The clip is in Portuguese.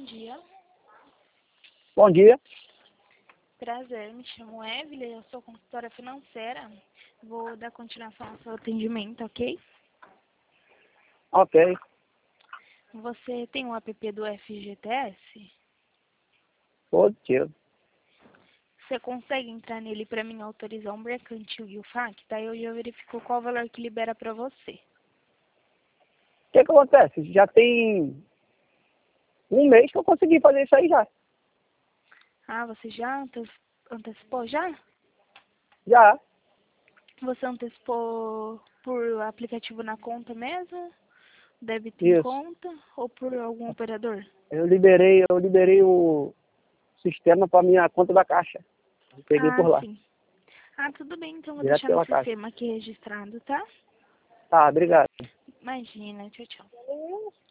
dia. Bom dia. Prazer, me chamo Evelyn, eu sou consultora financeira. Vou dar continuação ao seu atendimento, ok? Ok. Você tem o app do FGTS? Positivo. Você consegue entrar nele para mim autorizar um mercantil e o FAQ? Daí eu já verifico qual o valor que libera para você. O que acontece? Já tem um mês que eu consegui fazer isso aí já. Ah, você já antecipou já? Já. Você antecipou por aplicativo na conta mesmo? Débito em Isso. conta ou por algum operador? Eu liberei o sistema para minha conta da Caixa. Peguei Ah, por lá. sim. Ah, tudo bem, então vou Direto deixar no pela Caixa. sistema aqui registrado, tá? Tá, obrigado. Imagina, tchau, tchau.